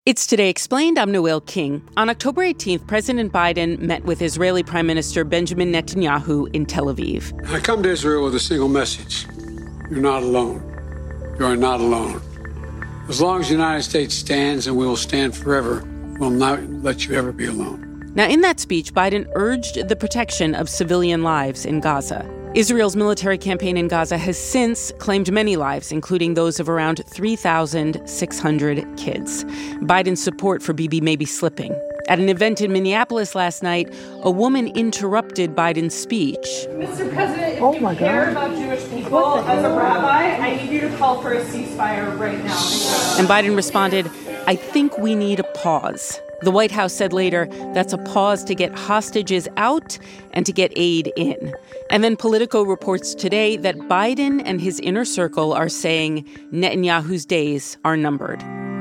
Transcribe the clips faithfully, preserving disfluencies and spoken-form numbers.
It's Today Explained. I'm Noel King. On October eighteenth, President Biden met with Israeli Prime Minister Benjamin Netanyahu in Tel Aviv. I come to Israel with a single message. You're not alone. You are not alone. As long as the United States stands, and we will stand forever, we'll not let you ever be alone. Now, in that speech, Biden urged the protection of civilian lives in Gaza. Israel's military campaign in Gaza has since claimed many lives, including those of around three thousand six hundred kids. Biden's support for Bibi may be slipping. At an event in Minneapolis last night, a woman interrupted Biden's speech. Mister President, if oh you my care God. about Jewish people, as a rabbi, I need you to call for a ceasefire right now. And Biden responded, I think we need a pause. The White House said later that's a pause to get hostages out and to get aid in. And then Politico reports today that Biden and his inner circle are saying Netanyahu's days are numbered.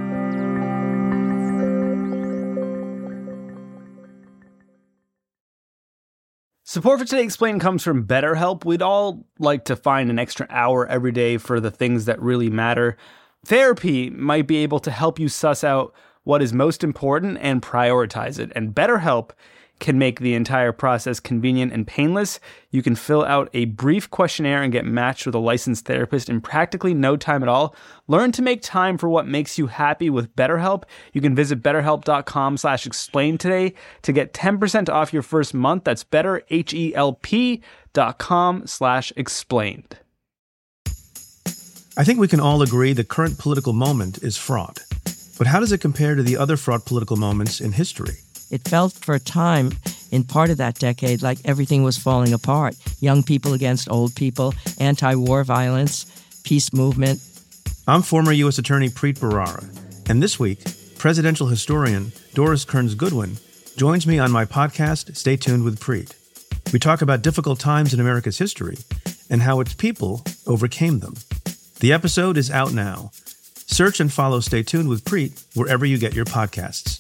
Support for Today Explained comes from BetterHelp. We'd all like to find an extra hour every day for the things that really matter. Therapy might be able to help you suss out what is most important and prioritize it. And BetterHelp can make the entire process convenient and painless. You can fill out a brief questionnaire and get matched with a licensed therapist in practically no time at all. Learn to make time for what makes you happy with BetterHelp. You can visit betterhelp.com slash explain today to get ten percent off your first month. That's betterhelp.com slash explained. I think we can all agree the current political moment is fraught. But how does it compare to the other fraught political moments in history? It felt for a time, in part of that decade, like everything was falling apart. Young people against old people, anti-war violence, peace movement. I'm former U S Attorney Preet Bharara, and this week, presidential historian Doris Kearns Goodwin joins me on my podcast, Stay Tuned with Preet. We talk about difficult times in America's history and how its people overcame them. The episode is out now. Search and follow Stay Tuned with Preet wherever you get your podcasts.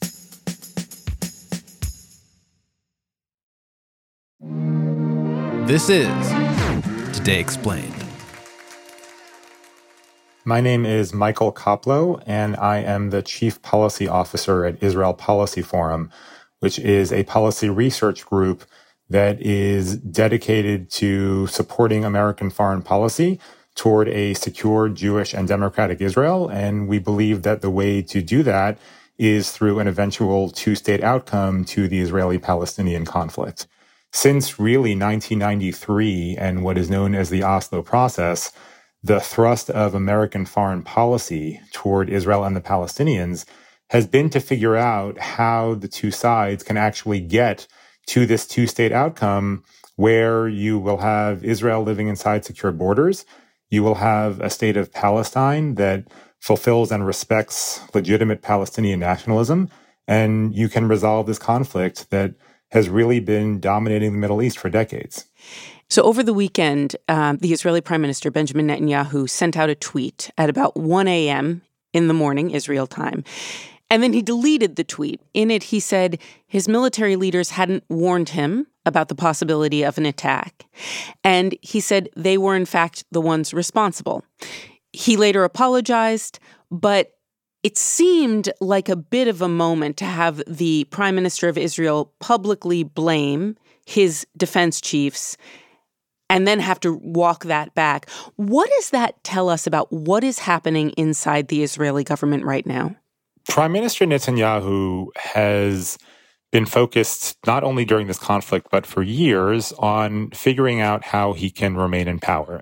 This is Today Explained. My name is Michael Koplow, and I am the Chief Policy Officer at Israel Policy Forum, which is a policy research group that is dedicated to supporting American foreign policy toward a secure, Jewish, and democratic Israel. And we believe that the way to do that is through an eventual two-state outcome to the Israeli-Palestinian conflict. Since really nineteen ninety-three and what is known as the Oslo process, the thrust of American foreign policy toward Israel and the Palestinians has been to figure out how the two sides can actually get to this two-state outcome where you will have Israel living inside secure borders. You will have a state of Palestine that fulfills and respects legitimate Palestinian nationalism, and you can resolve this conflict that has really been dominating the Middle East for decades. So over the weekend, um, the Israeli Prime Minister Benjamin Netanyahu sent out a tweet at about one a.m. in the morning, Israel time. And then he deleted the tweet. In it, he said his military leaders hadn't warned him about the possibility of an attack. And he said they were, in fact, the ones responsible. He later apologized, but it seemed like a bit of a moment to have the Prime Minister of Israel publicly blame his defense chiefs and then have to walk that back. What does that tell us about what is happening inside the Israeli government right now? Prime Minister Netanyahu has been focused not only during this conflict, but for years on figuring out how he can remain in power.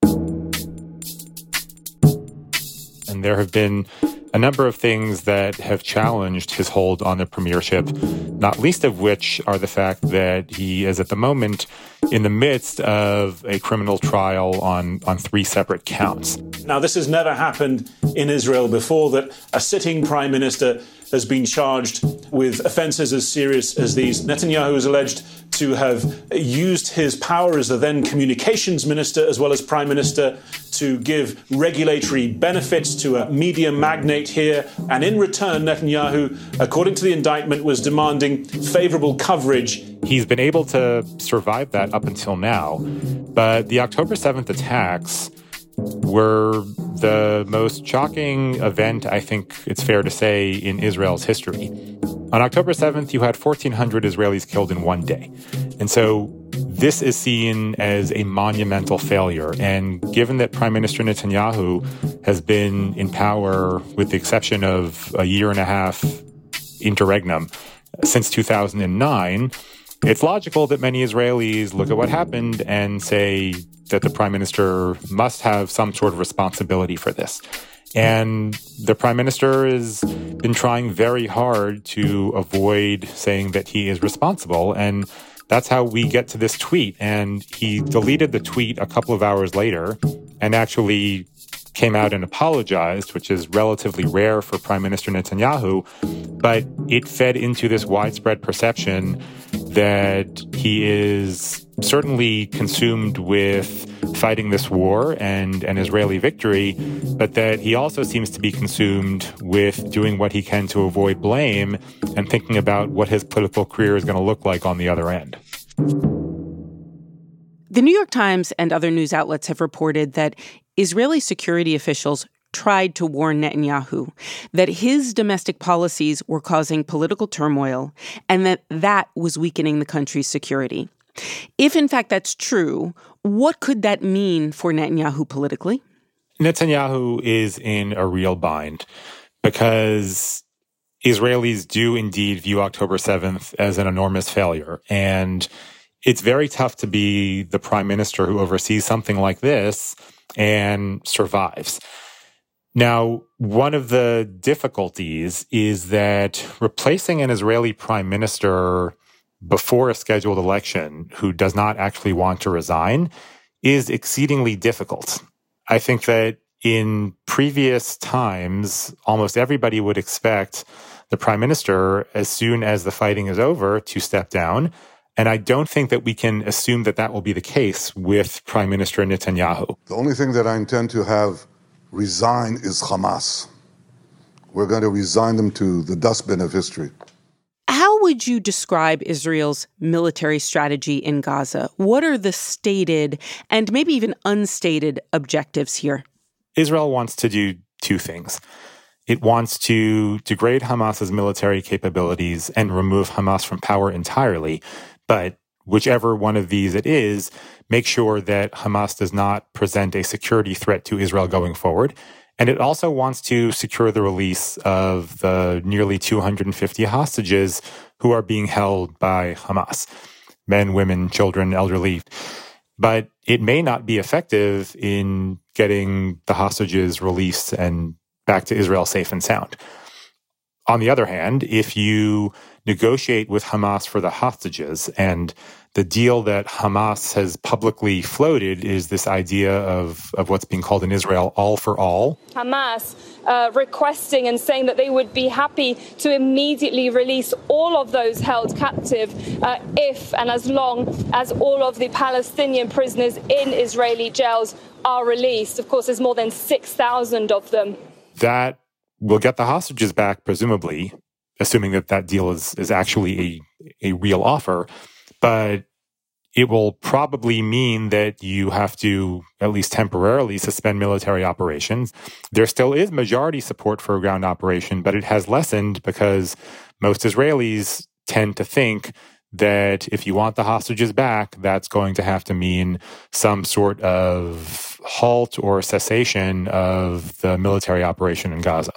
And there have been a number of things that have challenged his hold on the premiership, not least of which are the fact that he is at the moment in the midst of a criminal trial on, on three separate counts. Now, this has never happened in Israel before, that a sitting prime minister has been charged with offences as serious as these. Netanyahu is alleged to have used his power as the then communications minister as well as prime minister to give regulatory benefits to a media magnate here. And in return, Netanyahu, according to the indictment, was demanding favourable coverage. He's been able to survive that up until now. But the October seventh attacks were the most shocking event, I think it's fair to say, in Israel's history. On October seventh, you had fourteen hundred Israelis killed in one day. And so this is seen as a monumental failure. And given that Prime Minister Netanyahu has been in power, with the exception of a year and a half interregnum, since two thousand nine, it's logical that many Israelis look at what happened and say that the prime minister must have some sort of responsibility for this. And the prime minister has been trying very hard to avoid saying that he is responsible. And that's how we get to this tweet. And he deleted the tweet a couple of hours later and actually came out and apologized, which is relatively rare for Prime Minister Netanyahu. But it fed into this widespread perception that he is certainly consumed with fighting this war and an Israeli victory, but that he also seems to be consumed with doing what he can to avoid blame and thinking about what his political career is going to look like on the other end. The New York Times and other news outlets have reported that Israeli security officials tried to warn Netanyahu that his domestic policies were causing political turmoil and that that was weakening the country's security. If, in fact, that's true, what could that mean for Netanyahu politically? Netanyahu is in a real bind because Israelis do indeed view October seventh as an enormous failure. And it's very tough to be the prime minister who oversees something like this and survives. Now, one of the difficulties is that replacing an Israeli prime minister before a scheduled election who does not actually want to resign is exceedingly difficult. I think that in previous times, almost everybody would expect the prime minister, as soon as the fighting is over, to step down. And I don't think that we can assume that that will be the case with Prime Minister Netanyahu. The only thing that I intend to have resign is Hamas. We're going to resign them to the dustbin of history. How would you describe Israel's military strategy in Gaza? What are the stated and maybe even unstated objectives here? Israel wants to do two things. It wants to degrade Hamas's military capabilities and remove Hamas from power entirely. But whichever one of these it is, make sure that Hamas does not present a security threat to Israel going forward. And it also wants to secure the release of the nearly two hundred fifty hostages who are being held by Hamas, men, women, children, elderly. But it may not be effective in getting the hostages released and back to Israel safe and sound. On the other hand, if you negotiate with Hamas for the hostages, and the deal that Hamas has publicly floated is this idea of, of what's being called in Israel, all for all. Hamas uh, requesting and saying that they would be happy to immediately release all of those held captive uh, if and as long as all of the Palestinian prisoners in Israeli jails are released. Of course, there's more than six thousand of them. That will get the hostages back, presumably, assuming that that deal is, is actually a, a real offer. But it will probably mean that you have to, at least temporarily, suspend military operations. There still is majority support for a ground operation, but it has lessened because most Israelis tend to think that if you want the hostages back, that's going to have to mean some sort of halt or cessation of the military operation in Gaza.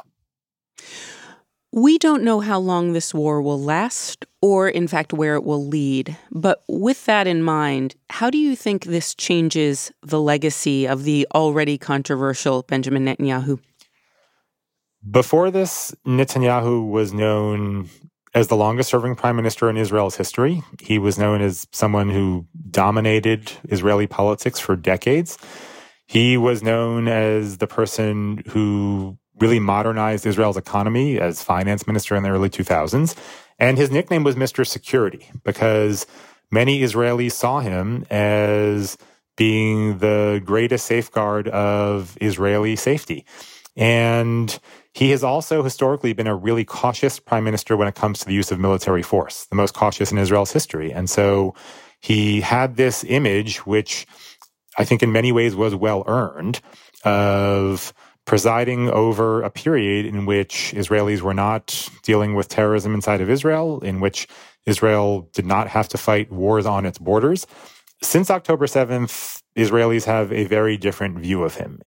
We don't know how long this war will last or, in fact, where it will lead. But with that in mind, how do you think this changes the legacy of the already controversial Benjamin Netanyahu? Before this, Netanyahu was known as the longest-serving prime minister in Israel's history. He was known as someone who dominated Israeli politics for decades. He was known as the person who really modernized Israel's economy as finance minister in the early two thousands. And his nickname was Mister Security because many Israelis saw him as being the greatest safeguard of Israeli safety. And he has also historically been a really cautious prime minister when it comes to the use of military force, the most cautious in Israel's history. And so he had this image, which I think in many ways was well earned, of presiding over a period in which Israelis were not dealing with terrorism inside of Israel, in which Israel did not have to fight wars on its borders. Since October seventh, Israelis have a very different view of him.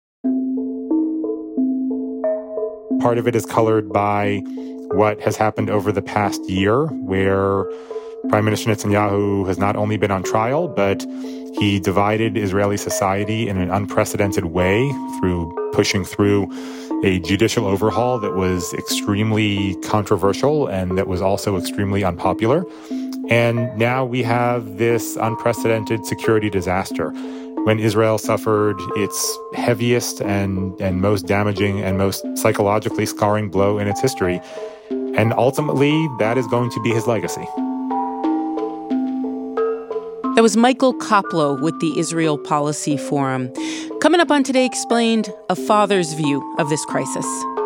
Part of it is colored by what has happened over the past year, where Prime Minister Netanyahu has not only been on trial, but he divided Israeli society in an unprecedented way through pushing through a judicial overhaul that was extremely controversial and that was also extremely unpopular. And now we have this unprecedented security disaster. When Israel suffered its heaviest and, and most damaging and most psychologically scarring blow in its history. And ultimately, that is going to be his legacy. That was Michael Koplow with the Israel Policy Forum. Coming up on Today Explained, a father's view of this crisis.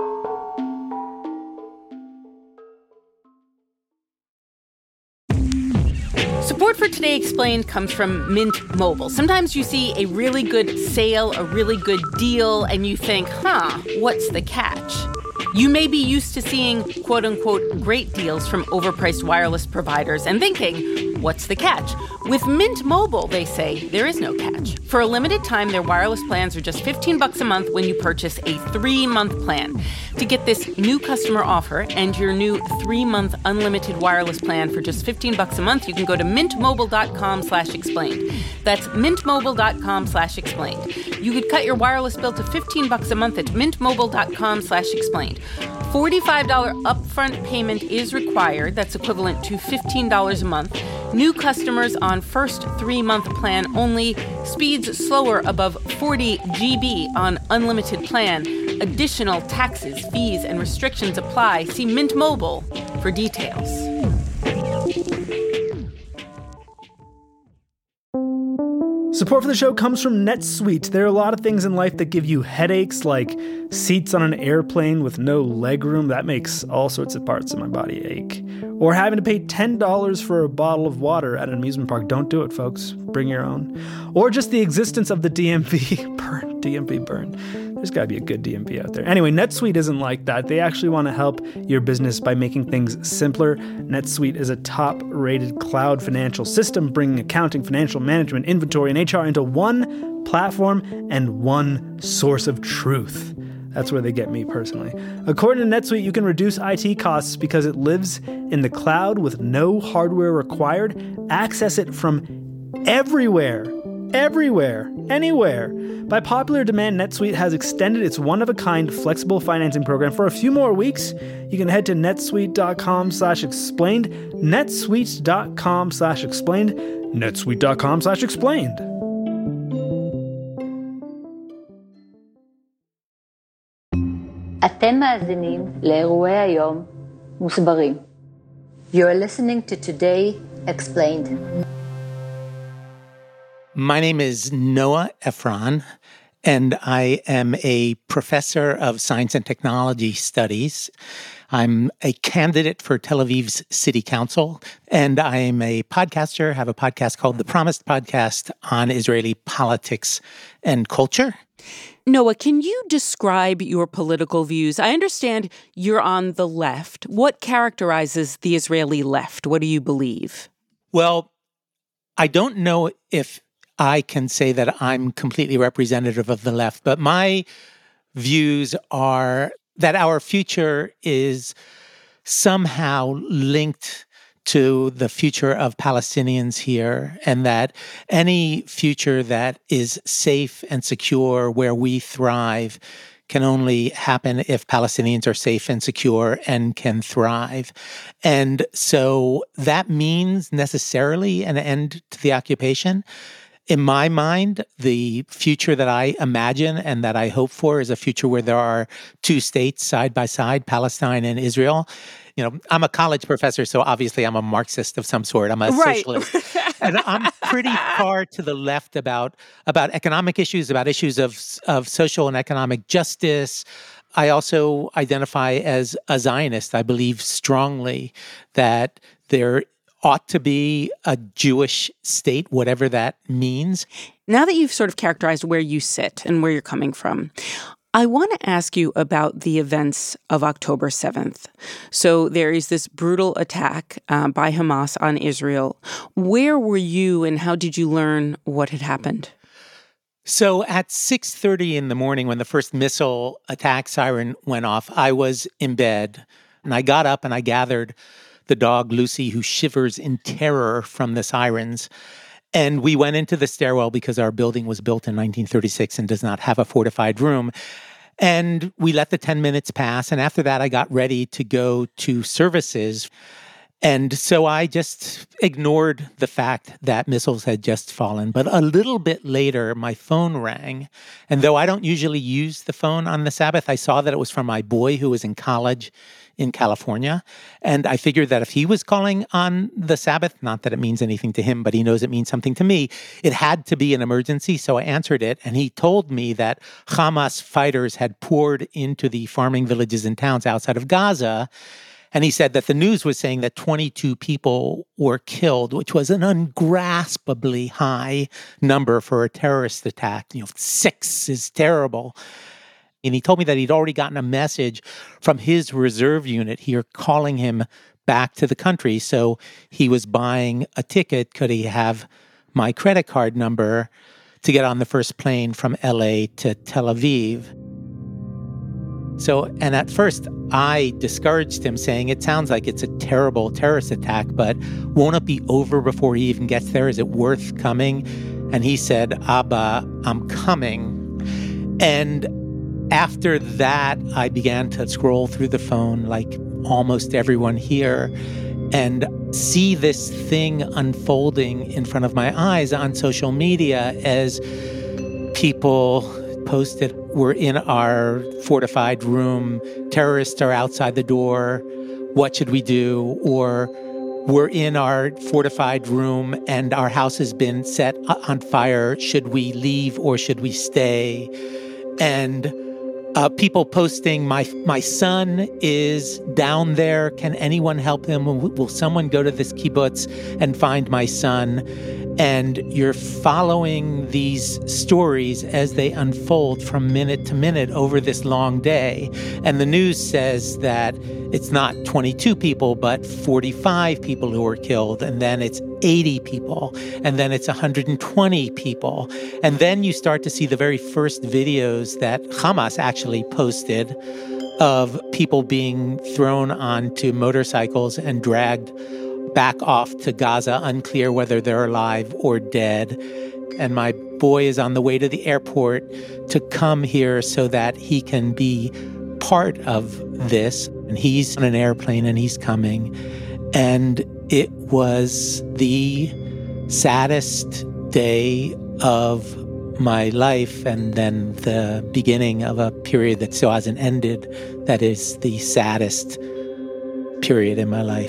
Support for Today Explained comes from Mint Mobile. Sometimes you see a really good sale, a really good deal, and you think, huh, what's the catch? You may be used to seeing, quote-unquote, great deals from overpriced wireless providers and thinking, what's the catch? With Mint Mobile, they say, there is no catch. For a limited time, their wireless plans are just fifteen bucks a month when you purchase a three-month plan. To get this new customer offer and your new three-month unlimited wireless plan for just fifteen bucks a month, you can go to mintmobile.com slash explained. That's mintmobile.com slash explained. You could cut your wireless bill to fifteen bucks a month at mintmobile.com slash explained. forty-five dollars upfront payment is required. That's equivalent to fifteen dollars a month. New customers on first three-month plan only. Speeds slower above forty gigabytes on unlimited plan. Additional taxes, fees, and restrictions apply. See Mint Mobile for details. Support for the show comes from NetSuite. There are a lot of things in life that give you headaches, like seats on an airplane with no legroom. That makes all sorts of parts of my body ache. Or having to pay ten dollars for a bottle of water at an amusement park. Don't do it, folks. Bring your own. Or just the existence of the D M V. Burn. D M V burn. There's got to be a good D M V out there. Anyway, NetSuite isn't like that. They actually want to help your business by making things simpler. NetSuite is a top-rated cloud financial system, bringing accounting, financial management, inventory, and H R into one platform and one source of truth. That's where they get me personally. According to NetSuite, you can reduce I T costs because it lives in the cloud with no hardware required. Access it from everywhere. Everywhere. Anywhere. By popular demand, NetSuite has extended its one-of-a-kind flexible financing program for a few more weeks. You can head to netsuite.com slash explained, netsuite.com slash explained, netsuite.com slash explained. אתם מאזינים לאירועי היום מוסברים. You're listening to Today Explained. My name is Noah Efron, and I am a professor of science and technology studies. I'm a candidate for Tel Aviv's city council, and I am a podcaster, have a podcast called The Promised Podcast on Israeli politics and culture. Noah, can you describe your political views? I understand you're on the left. What characterizes the Israeli left? What do you believe? Well, I don't know if I can say that I'm completely representative of the left, but my views are that our future is somehow linked to the future of Palestinians here, and that any future that is safe and secure where we thrive can only happen if Palestinians are safe and secure and can thrive. And so that means necessarily an end to the occupation. In my mind, the future that I imagine and that I hope for is a future where there are two states side by side, Palestine and Israel. You know, I'm a college professor, so obviously I'm a Marxist of some sort. I'm a right. socialist. And I'm pretty far to the left about, about economic issues, about issues of, of social and economic justice. I also identify as a Zionist. I believe strongly that there ought to be a Jewish state, whatever that means. Now that you've sort of characterized where you sit and where you're coming from, I want to ask you about the events of October seventh. So there is this brutal attack uh, by Hamas on Israel. Where were you and how did you learn what had happened? So at six thirty in the morning, when the first missile attack siren went off, I was in bed. And I got up and I gathered the dog, Lucy, who shivers in terror from the sirens. And we went into the stairwell because our building was built in nineteen thirty-six and does not have a fortified room. And we let the ten minutes pass. And after that, I got ready to go to services. And so I just ignored the fact that missiles had just fallen. But a little bit later, my phone rang. And though I don't usually use the phone on the Sabbath, I saw that it was from my boy who was in college in California. And I figured that if he was calling on the Sabbath, not that it means anything to him, but he knows it means something to me, it had to be an emergency. So I answered it. And he told me that Hamas fighters had poured into the farming villages and towns outside of Gaza. And he said that the news was saying that twenty-two people were killed, which was an ungraspably high number for a terrorist attack. You know, six is terrible. And he told me that he'd already gotten a message from his reserve unit here calling him back to the country. So he was buying a ticket. Could he have my credit card number to get on the first plane from L A to Tel Aviv? So, and at first I discouraged him, saying, it sounds like it's a terrible terrorist attack, but won't it be over before he even gets there? Is it worth coming? And he said, Abba, I'm coming. And after that, I began to scroll through the phone like almost everyone here and see this thing unfolding in front of my eyes on social media as people posted, we're in our fortified room, terrorists are outside the door, what should we do? Or we're in our fortified room and our house has been set on fire, should we leave or should we stay? And uh, people posting, my my son is down there, can anyone help him? Will, will someone go to this kibbutz and find my son? And you're following these stories as they unfold from minute to minute over this long day. And the news says that it's not twenty-two people, but forty-five people who were killed. And then it's eighty people. And then it's one hundred twenty people. And then you start to see the very first videos that Hamas actually posted of people being thrown onto motorcycles and dragged back off to Gaza, unclear whether they're alive or dead. And my boy is on the way to the airport to come here so that he can be part of this. And he's on an airplane and he's coming. And it was the saddest day of my life, and then the beginning of a period that still hasn't ended. That is the saddest period in my life.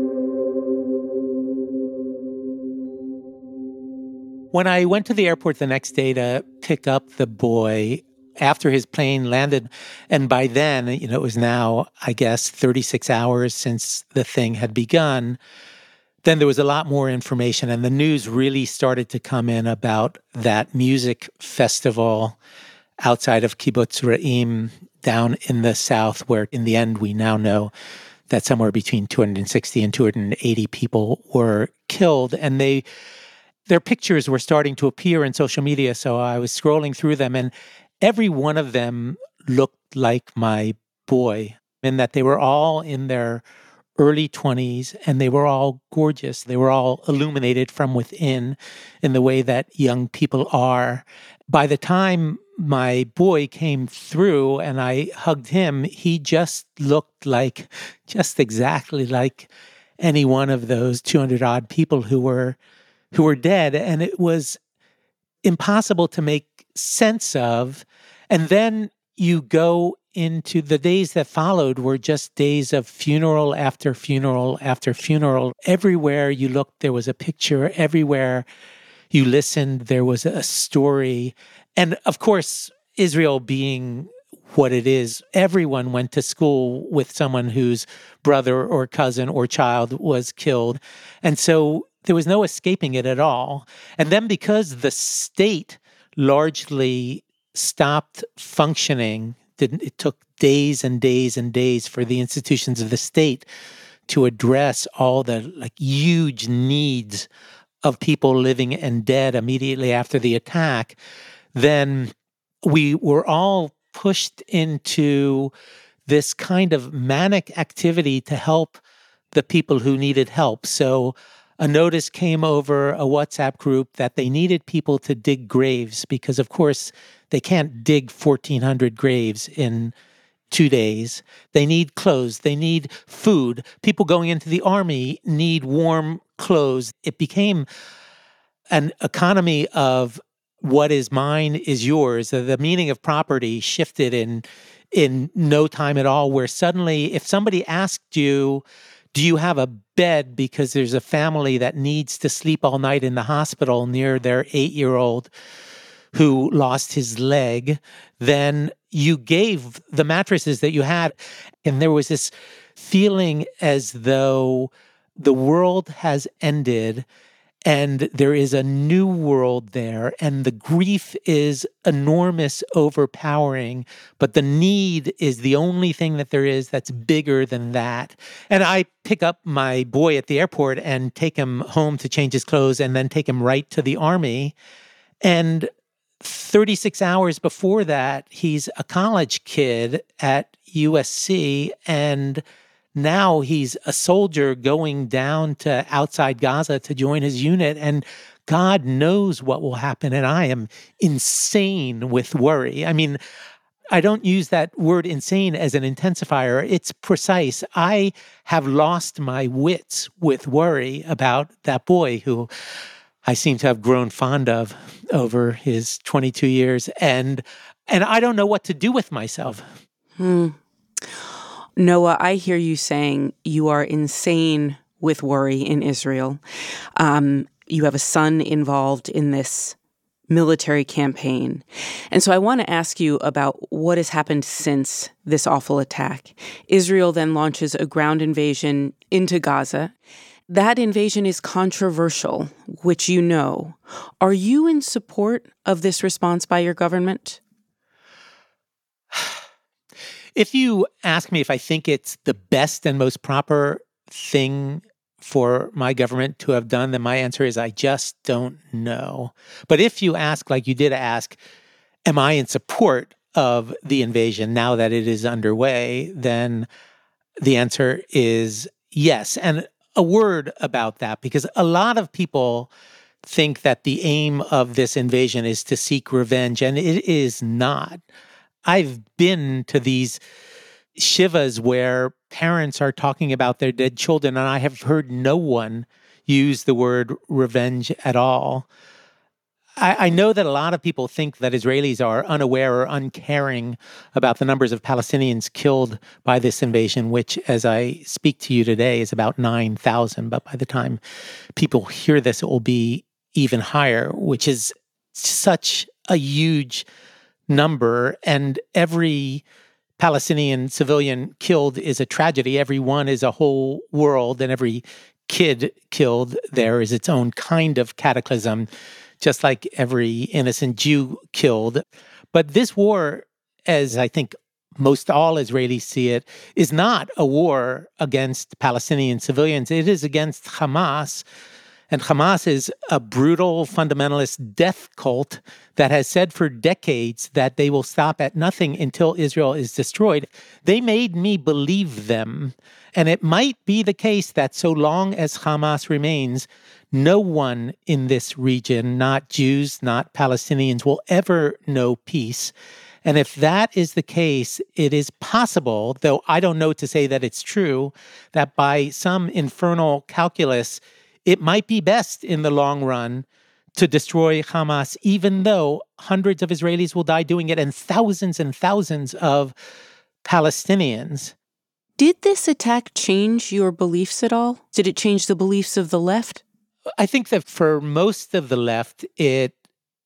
When I went to the airport the next day to pick up the boy after his plane landed, and by then, you know, it was now, I guess, thirty-six hours since the thing had begun, then there was a lot more information, and the news really started to come in about that music festival outside of Kibbutz Re'im down in the south, where in the end we now know that somewhere between two hundred sixty and two hundred eighty people were killed, and they their pictures were starting to appear in social media, so I was scrolling through them, and every one of them looked like my boy, in that they were all in their early twenties, and they were all gorgeous. They were all illuminated from within in the way that young people are. By the time my boy came through and I hugged him, he just looked like, just exactly like any one of those two hundred odd people who were who were dead. And it was impossible to make sense of. And then you go into the days that followed were just days of funeral after funeral after funeral. Everywhere you looked, there was a picture. Everywhere you listened, there was a story. And of course, Israel being what it is. Everyone went to school with someone whose brother or cousin or child was killed. And so there was no escaping it at all. And then because the state largely stopped functioning, it took days and days and days for the institutions of the state to address all the like huge needs of people living and dead immediately after the attack, then we were all pushed into this kind of manic activity to help the people who needed help. So a notice came over a WhatsApp group that they needed people to dig graves because, of course, they can't dig fourteen hundred graves in two days. They need clothes. They need food. People going into the army need warm clothes. It became an economy of what is mine is yours. The meaning of property shifted in in no time at all, where suddenly if somebody asked you, do you have a bed because there's a family that needs to sleep all night in the hospital near their eight-year-old who lost his leg, then you gave the mattresses that you had. And there was this feeling as though the world has ended and there is a new world there, and the grief is enormous, overpowering, but the need is the only thing that there is that's bigger than that. And I pick up my boy at the airport and take him home to change his clothes and then take him right to the army. And thirty-six hours before that, he's a college kid at U S C, and now he's a soldier going down to outside Gaza to join his unit, and God knows what will happen. And I am insane with worry. I mean, I don't use that word insane as an intensifier. It's precise. I have lost my wits with worry about that boy who I seem to have grown fond of over his twenty-two years. And and I don't know what to do with myself. Hmm. Noah, I hear you saying you are insane with worry in Israel. Um, you have a son involved in this military campaign. And so I want to ask you about what has happened since this awful attack. Israel then launches a ground invasion into Gaza. That invasion is controversial, which you know. Are you in support of this response by your government? If you ask me if I think it's the best and most proper thing for my government to have done, then my answer is I just don't know. But if you ask, like you did ask, am I in support of the invasion now that it is underway, then the answer is yes. And a word about that, because a lot of people think that the aim of this invasion is to seek revenge, and it is not. I've been to these shivas where parents are talking about their dead children, and I have heard no one use the word revenge at all. I, I know that a lot of people think that Israelis are unaware or uncaring about the numbers of Palestinians killed by this invasion, which, as I speak to you today, is about nine thousand. But by the time people hear this, it will be even higher, which is such a huge number, and every Palestinian civilian killed is a tragedy. Every one is a whole world, and every kid killed there is its own kind of cataclysm, just like every innocent Jew killed. But this war, as I think most all Israelis see it, is not a war against Palestinian civilians. It is against Hamas. And Hamas is a brutal fundamentalist death cult that has said for decades that they will stop at nothing until Israel is destroyed. They made me believe them. And it might be the case that so long as Hamas remains, no one in this region, not Jews, not Palestinians, will ever know peace. And if that is the case, it is possible, though I don't know to say that it's true, that by some infernal calculus, it might be best in the long run to destroy Hamas, even though hundreds of Israelis will die doing it and thousands and thousands of Palestinians. Did this attack change your beliefs at all? Did it change the beliefs of the left? I think that for most of the left, it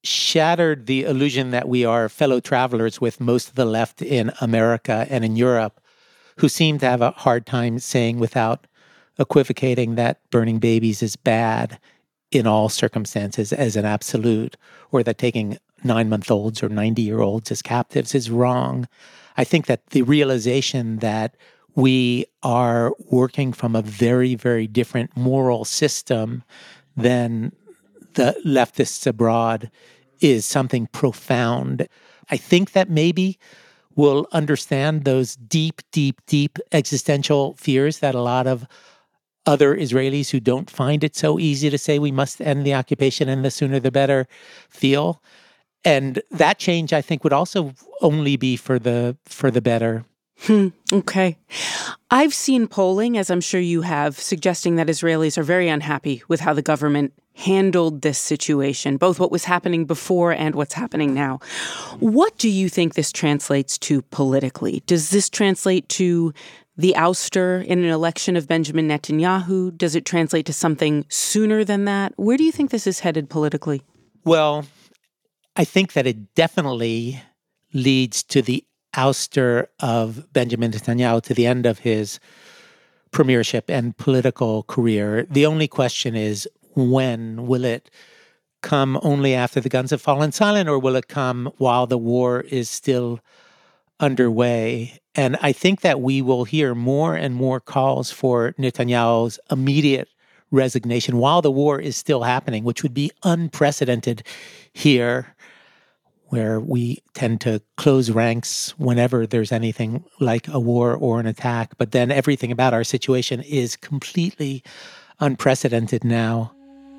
shattered the illusion that we are fellow travelers with most of the left in America and in Europe, who seem to have a hard time saying without equivocating that burning babies is bad in all circumstances as an absolute, or that taking nine-month-olds or ninety-year-olds as captives is wrong. I think that the realization that we are working from a very, very different moral system than the leftists abroad is something profound. I think that maybe we'll understand those deep, deep, deep existential fears that a lot of other Israelis who don't find it so easy to say we must end the occupation and the sooner the better feel. And that change, I think, would also only be for the for the better. Hmm. Okay. I've seen polling, as I'm sure you have, suggesting that Israelis are very unhappy with how the government handled this situation, both what was happening before and what's happening now. What do you think this translates to politically? Does this translate to the ouster in an election of Benjamin Netanyahu? Does it translate to something sooner than that? Where do you think this is headed politically? Well, I think that it definitely leads to the ouster of Benjamin Netanyahu, to the end of his premiership and political career. The only question is, when will it come? Only after the guns have fallen silent, or will it come while the war is still underway? And I think that we will hear more and more calls for Netanyahu's immediate resignation while the war is still happening, which would be unprecedented here, where we tend to close ranks whenever there's anything like a war or an attack. But then everything about our situation is completely unprecedented now.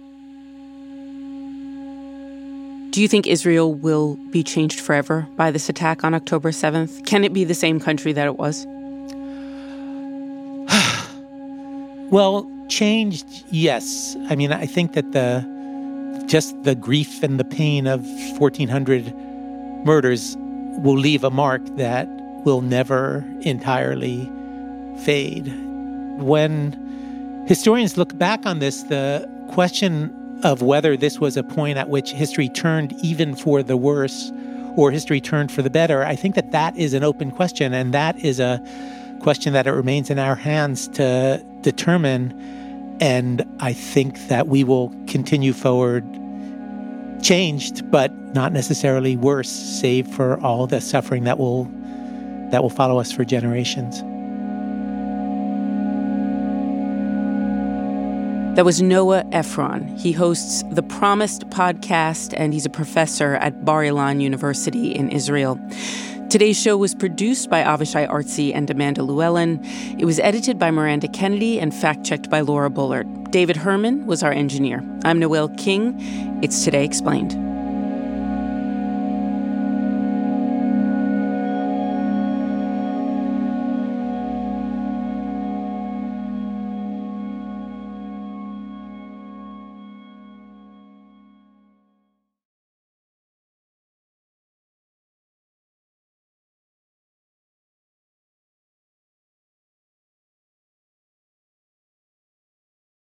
Do you think Israel will be changed forever by this attack on October seventh? Can it be the same country that it was? Well, changed, yes. I mean, I think that the just the grief and the pain of fourteen hundred murders will leave a mark that will never entirely fade. When historians look back on this, the question of whether this was a point at which history turned even for the worse or history turned for the better, I think that that is an open question, and that is a question that it remains in our hands to determine. And I think that we will continue forward changed, but not necessarily worse, save for all the suffering that will that will follow us for generations. That was Noah Efron. He hosts the Promised podcast, and he's a professor at Bar Ilan University in Israel. Today's show was produced by Avishai Artsy and Amanda Llewellyn. It was edited by Miranda Kennedy and fact-checked by Laura Bullard. David Herman was our engineer. I'm Noel King. It's Today Explained.